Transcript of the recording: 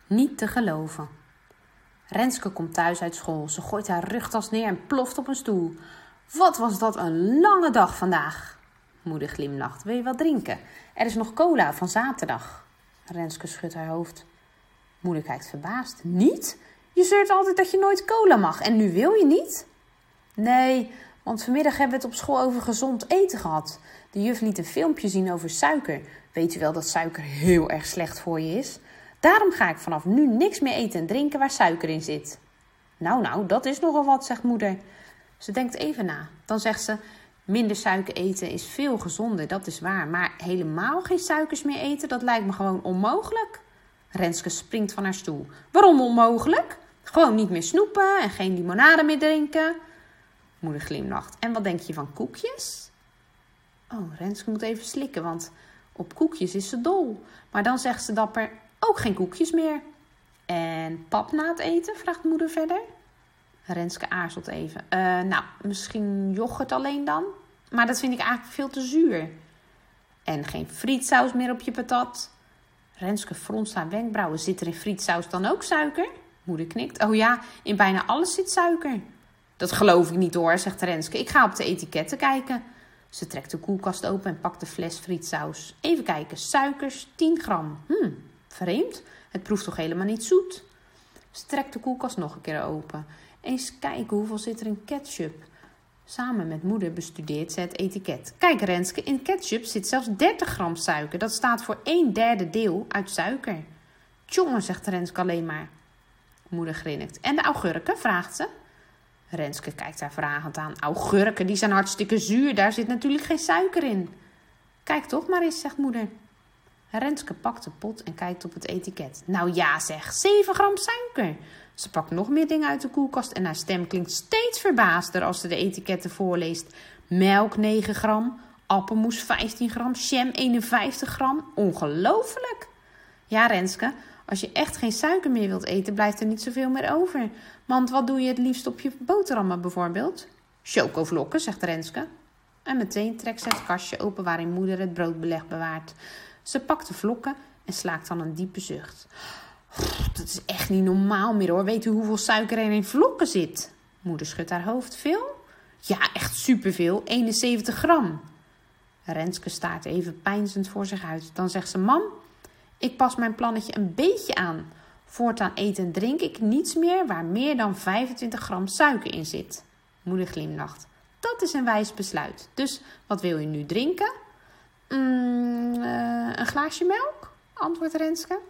Niet te geloven. Renske komt thuis uit school. Ze gooit haar rugtas neer en ploft op een stoel. Wat was dat een lange dag vandaag. Moeder glimlacht. Wil je wat drinken? Er is nog cola van zaterdag. Renske schudt haar hoofd. Moeder kijkt verbaasd. Niet? Je zeurt altijd dat je nooit cola mag en nu wil je niet? Nee, want vanmiddag hebben we het op school over gezond eten gehad. De juf liet een filmpje zien over suiker. Weet u wel dat suiker heel erg slecht voor je is? Daarom ga ik vanaf nu niks meer eten en drinken waar suiker in zit. Nou, dat is nogal wat, zegt moeder. Ze denkt even na. Dan zegt ze, minder suiker eten is veel gezonder, dat is waar. Maar helemaal geen suikers meer eten, dat lijkt me gewoon onmogelijk. Renske springt van haar stoel. Waarom onmogelijk? Gewoon niet meer snoepen en geen limonade meer drinken. Moeder glimlacht. En wat denk je van koekjes? Oh, Renske moet even slikken, want op koekjes is ze dol. Maar dan zegt ze dapper, ook geen koekjes meer. En pap na het eten, vraagt moeder verder. Renske aarzelt even. Misschien yoghurt alleen dan? Maar dat vind ik eigenlijk veel te zuur. En geen frietsaus meer op je patat? Renske fronst haar wenkbrauwen. Zit er in frietsaus dan ook suiker? Moeder knikt. Oh ja, in bijna alles zit suiker. Dat geloof ik niet hoor, zegt Renske. Ik ga op de etiketten kijken. Ze trekt de koelkast open en pakt de fles frietsaus. Even kijken, suikers 10 gram. Vreemd. Het proeft toch helemaal niet zoet? Ze trekt de koelkast nog een keer open. Eens kijken hoeveel zit er in ketchup. Samen met moeder bestudeert ze het etiket. Kijk Renske, in ketchup zit zelfs 30 gram suiker. Dat staat voor 1/3 deel uit suiker. Tjonge, zegt Renske alleen maar. Moeder grinnikt. En de augurken, vraagt ze. Renske kijkt haar vragend aan. Augurken, die zijn hartstikke zuur. Daar zit natuurlijk geen suiker in. Kijk toch maar eens, zegt moeder. Renske pakt de pot en kijkt op het etiket. Nou ja zeg, 7 gram suiker. Ze pakt nog meer dingen uit de koelkast en haar stem klinkt steeds verbaasder als ze de etiketten voorleest. Melk 9 gram, appelmoes 15 gram, jam 51 gram. Ongelooflijk! Ja Renske, als je echt geen suiker meer wilt eten, blijft er niet zoveel meer over. Want wat doe je het liefst op je boterhammen bijvoorbeeld? Chocovlokken, zegt Renske. En meteen trekt ze het kastje open waarin moeder het broodbeleg bewaart. Ze pakt de vlokken en slaakt dan een diepe zucht. Dat is echt niet normaal meer hoor. Weet u hoeveel suiker er in vlokken zit? Moeder schudt haar hoofd. Veel? Ja, echt superveel. 71 gram. Renske staart even peinzend voor zich uit. Dan zegt ze, mam, ik pas mijn plannetje een beetje aan. Voortaan eten en drink ik niets meer waar meer dan 25 gram suiker in zit. Moeder glimlacht. Dat is een wijs besluit. Dus wat wil je nu drinken? Een glaasje melk? Antwoordt Renske.